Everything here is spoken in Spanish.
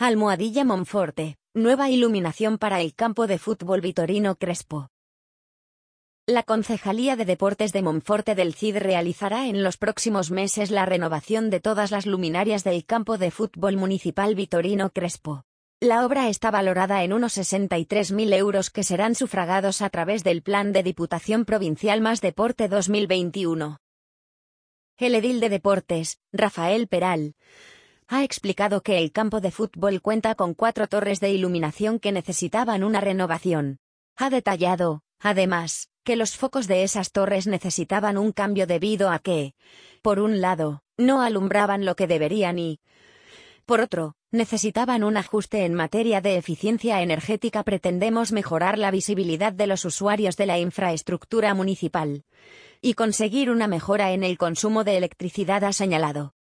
Almohadilla Monforte, nueva iluminación para el campo de fútbol Vitorino Crespo. La Concejalía de Deportes de Monforte del Cid realizará en los próximos meses la renovación de todas las luminarias del campo de fútbol municipal Vitorino Crespo. La obra está valorada en unos 63.000 euros que serán sufragados a través del Plan de Diputación Provincial Más Deporte 2021. El edil de Deportes, Rafael Peral, ha explicado que el campo de fútbol cuenta con 4 torres de iluminación que necesitaban una renovación. Ha detallado, además, que los focos de esas torres necesitaban un cambio debido a que, por un lado, no alumbraban lo que deberían y, por otro, necesitaban un ajuste en materia de eficiencia energética. Pretendemos mejorar la visibilidad de los usuarios de la infraestructura municipal y conseguir una mejora en el consumo de electricidad, ha señalado.